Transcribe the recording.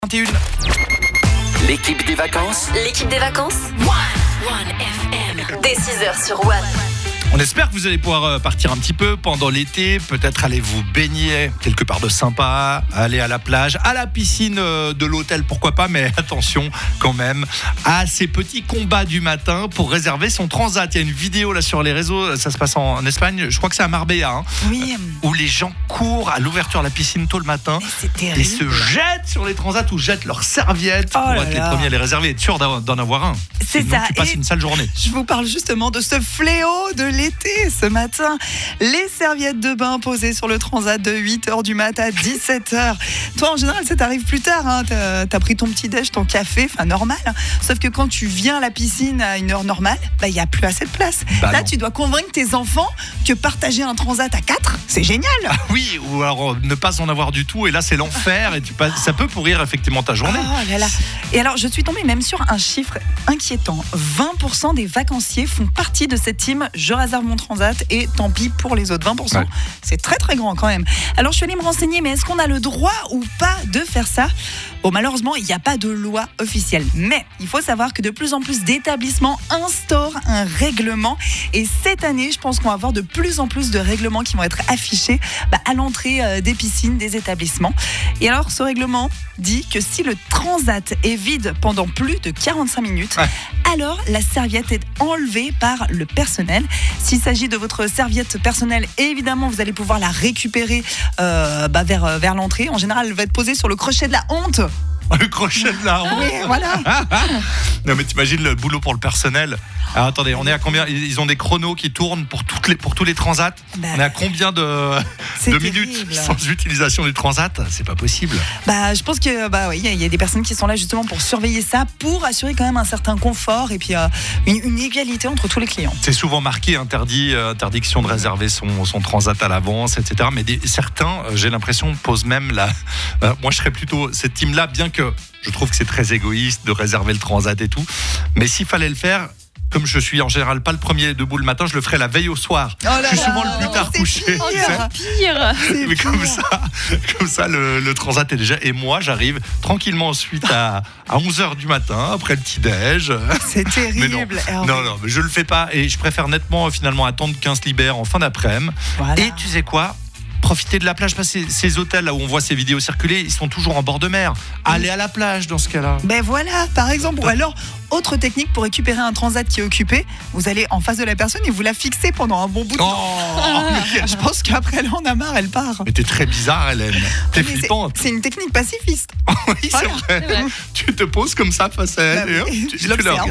21. L'équipe des vacances. L'équipe des vacances One FM. Dès 6h sur One. On espère que vous allez pouvoir partir un petit peu pendant l'été, peut-être aller vous baigner quelque part de sympa, aller à la plage, à la piscine de l'hôtel, pourquoi pas, mais attention quand même à ces petits combats du matin pour réserver son transat. Il y a une vidéo là sur les réseaux, ça se passe en Espagne, je crois que c'est à Marbella, Oui. où les gens courent à l'ouverture de la piscine tôt le matin C'est terrible. et se jettent sur les transats ou jettent leurs serviettes pour là être les là. premiers à les réserver et être sûr d'en avoir un. C'est Sinon, ça. tu passes Et une sale journée. je vous parle justement de ce fléau de l'été ce matin. Les serviettes de bain posées sur le transat de 8h du mat à 17h. Toi, en général, ça t'arrive plus tard. Hein. T'as pris ton petit déj, ton café, enfin normal. Hein. Sauf que quand tu viens à la piscine à une heure normale, il n'y a plus assez de place. Bah Là, non. tu dois convaincre tes enfants que partager un transat à 4, c'est génial. Oui, ou alors ne pas en avoir du tout, et là c'est l'enfer, et ça peut pourrir effectivement ta journée. Oh là là. Et alors, je suis tombée même sur un chiffre inquiétant. 20% des vacanciers font partie de cette team « Je réserve mon transat » et tant pis pour les autres. 20%, Ouais. c'est très très grand quand même. Alors, je suis allée me renseigner, mais est-ce qu'on a le droit ou pas de faire ça ? Bon, malheureusement, il n'y a pas de loi officielle. Mais il faut savoir que de plus en plus d'établissements instaurent un règlement. Et cette année, je pense qu'on va avoir de plus en plus de règlements qui vont être affichés à l'entrée des piscines, des établissements. Et alors, ce règlement dit que si le transat est vide pendant plus de 45 minutes, Ouais. alors la serviette est enlevée par le personnel. S'il s'agit de votre serviette personnelle, évidemment, vous allez pouvoir la récupérer vers l'entrée. En général, elle va être posée sur le crochet de la honte. Le crochet de la honte. Oui, voilà. Non mais t'imagines le boulot pour le personnel. Alors attendez, on est à combien ? Ils ont des chronos qui tournent pour tous les transats. Bah, On est à combien de c'est minutes terrible. sans utilisation du transat ? C'est pas possible. Je pense que oui, il y a des personnes qui sont là justement pour surveiller ça, pour assurer quand même un certain confort et puis une égalité entre tous les clients. C'est souvent marqué interdiction de réserver son transat à l'avance, etc. Mais certains, j'ai l'impression, posent même moi, je serais plutôt cette team-là, bien que je trouve que c'est très égoïste de réserver le transat et tout. Mais s'il fallait le faire, comme je suis en général pas le premier debout le matin, je le ferai la veille au soir. Oh là Je suis là, souvent le plus tard c'est couché. pire. tu sais. Pire. C'est Mais comme pire. ça, le transat est déjà. Et moi, j'arrive tranquillement ensuite à 11h du matin, après le petit-déj. C'est Mais non, terrible. Hervé. non, mais je le fais pas. Et je préfère nettement finalement attendre qu'un se libère en fin d'après-midi. Voilà. Et tu sais quoi ? Profiter de la plage, parce que ces hôtels là où on voit ces vidéos circuler, ils sont toujours en bord de mer. Allez à la plage dans ce cas-là. Voilà, par exemple. Ou alors, autre technique pour récupérer un transat qui est occupé, vous allez en face de la personne et vous la fixez pendant un bon bout de temps. Oh, Je pense qu'après, elle en a marre, elle part. mais t'es très bizarre, Hélène. T'es Mais flippante. c'est une technique pacifiste. Oui, c'est Voilà. vrai. Tu te poses comme ça face à elle. Bah et oui, hop, je tu l'observe. la regardes.